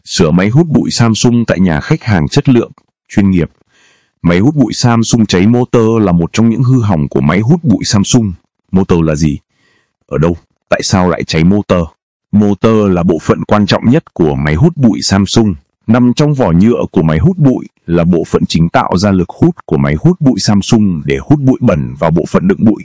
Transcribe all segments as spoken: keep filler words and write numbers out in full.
Sửa máy hút bụi Samsung tại nhà khách hàng chất lượng, chuyên nghiệp. Máy hút bụi Samsung cháy motor là một trong những hư hỏng của máy hút bụi Samsung. Motor là gì? Ở đâu? Tại sao lại cháy motor? Motor là bộ phận quan trọng nhất của máy hút bụi Samsung. Nằm trong vỏ nhựa của máy hút bụi là bộ phận chính tạo ra lực hút của máy hút bụi Samsung để hút bụi bẩn vào bộ phận đựng bụi.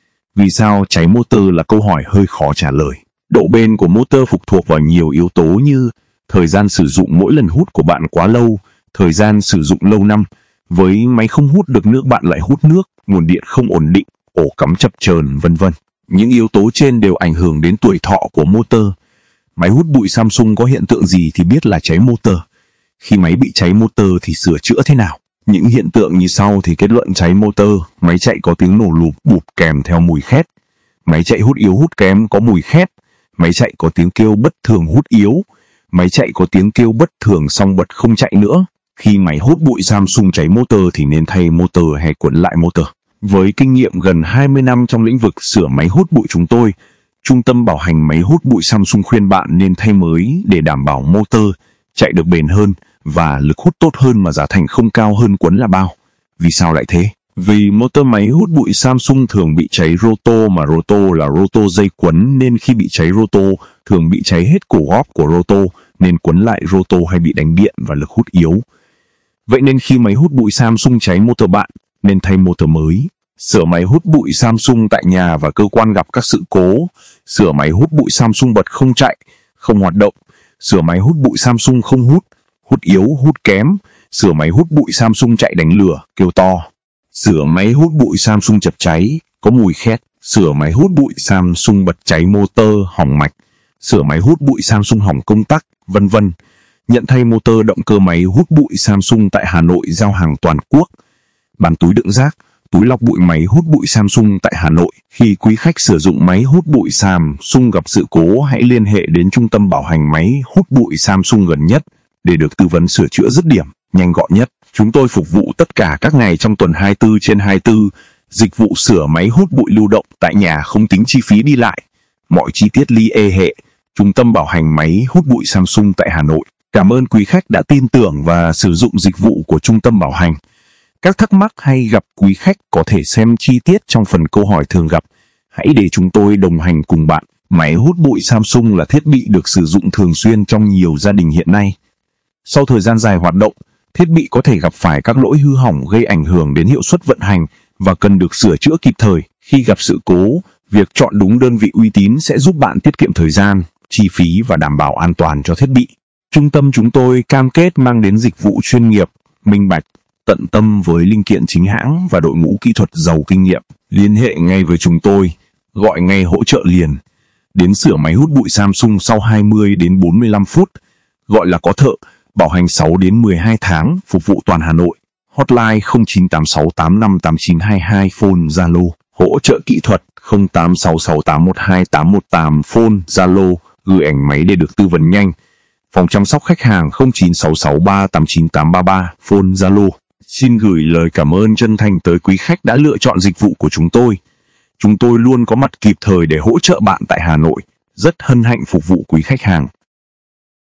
Vì sao cháy motor là câu hỏi hơi khó trả lời. Độ bền của motor phụ thuộc vào nhiều yếu tố như thời gian sử dụng mỗi lần hút của bạn quá lâu, thời gian sử dụng lâu năm, với máy không hút được nước bạn lại hút nước, nguồn điện không ổn định, ổ cắm chập chờn, vân vân. Những yếu tố trên đều ảnh hưởng đến tuổi thọ của motor. Máy hút bụi Samsung có hiện tượng gì thì biết là cháy motor. Khi máy bị cháy motor thì sửa chữa thế nào? Những hiện tượng như sau thì kết luận cháy motor. Máy chạy có tiếng nổ lụp bụp kèm theo mùi khét. Máy chạy hút yếu hút kém có mùi khét. Máy chạy có tiếng kêu bất thường hút yếu. Máy chạy có tiếng kêu bất thường xong bật không chạy nữa. Khi máy hút bụi Samsung cháy motor thì nên thay motor hay quấn lại motor. Với kinh nghiệm gần hai mươi năm trong lĩnh vực sửa máy hút bụi chúng tôi, Trung tâm bảo hành máy hút bụi Samsung khuyên bạn nên thay mới để đảm bảo motor chạy được bền hơn và lực hút tốt hơn mà giá thành không cao hơn quấn là bao. Vì sao lại thế? Vì motor máy hút bụi Samsung thường bị cháy roto, mà roto là roto dây quấn, nên khi bị cháy roto thường bị cháy hết cổ góp của roto, nên quấn lại roto hay bị đánh điện và lực hút yếu. Vậy nên khi máy hút bụi Samsung cháy motor bạn nên thay motor mới. Sửa máy hút bụi Samsung tại nhà và cơ quan gặp các sự cố. Sửa máy hút bụi Samsung bật không chạy, không hoạt động. Sửa máy hút bụi Samsung không hút, hút yếu, hút kém. Sửa máy hút bụi Samsung chạy đánh lửa, kêu to. Sửa máy hút bụi Samsung chập cháy, có mùi khét. Sửa máy hút bụi Samsung bật cháy motor, hỏng mạch. Sửa máy hút bụi Samsung hỏng công tắc, vân vân. Nhận thay motor động cơ máy hút bụi Samsung tại Hà Nội giao hàng toàn quốc. Bán túi đựng rác, túi lọc bụi máy hút bụi Samsung tại Hà Nội. Khi quý khách sử dụng máy hút bụi Samsung gặp sự cố, hãy liên hệ đến trung tâm bảo hành máy hút bụi Samsung gần nhất để được tư vấn sửa chữa dứt điểm, nhanh gọn nhất. Chúng tôi phục vụ tất cả các ngày trong tuần hai mươi tư trên hai mươi tư. Dịch vụ sửa máy hút bụi lưu động tại nhà không tính chi phí đi lại. Mọi chi tiết liên hệ Trung tâm bảo hành máy hút bụi Samsung tại Hà Nội. Cảm ơn quý khách đã tin tưởng và sử dụng dịch vụ của Trung tâm bảo hành. Các thắc mắc hay gặp quý khách có thể xem chi tiết trong phần câu hỏi thường gặp. Hãy để chúng tôi đồng hành cùng bạn. Máy hút bụi Samsung là thiết bị được sử dụng thường xuyên trong nhiều gia đình hiện nay. Sau thời gian dài hoạt động, thiết bị có thể gặp phải các lỗi hư hỏng gây ảnh hưởng đến hiệu suất vận hành và cần được sửa chữa kịp thời. Khi gặp sự cố, việc chọn đúng đơn vị uy tín sẽ giúp bạn tiết kiệm thời gian, chi phí và đảm bảo an toàn cho thiết bị. Trung tâm chúng tôi cam kết mang đến dịch vụ chuyên nghiệp, minh bạch, tận tâm với linh kiện chính hãng và đội ngũ kỹ thuật giàu kinh nghiệm. Liên hệ ngay với chúng tôi, gọi ngay hỗ trợ liền. Đến sửa máy hút bụi Samsung sau hai mươi đến bốn mươi lăm phút, gọi là có thợ, bảo hành sáu đến mười hai tháng, phục vụ toàn Hà Nội. Hotline không chín tám sáu tám năm tám chín hai hai, phone Zalo. Hỗ trợ kỹ thuật không tám sáu sáu tám một hai tám một tám, phone Zalo, gửi ảnh máy để được tư vấn nhanh. Phòng chăm sóc khách hàng không chín sáu sáu ba tám chín tám ba ba, phone Zalo. Xin gửi lời cảm ơn chân thành tới quý khách đã lựa chọn dịch vụ của chúng tôi. Chúng tôi luôn có mặt kịp thời để hỗ trợ bạn tại Hà Nội. Rất hân hạnh phục vụ quý khách hàng.